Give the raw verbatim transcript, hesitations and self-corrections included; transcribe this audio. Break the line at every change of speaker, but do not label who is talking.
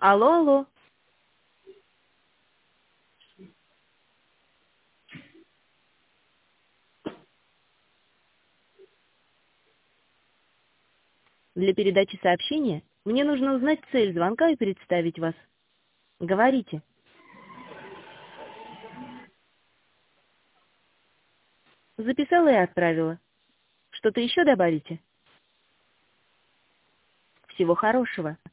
Алло, алло. Для передачи сообщения мне нужно узнать цель звонка и представить вас. Говорите. Записала и отправила. Что-то еще добавите? Всего хорошего.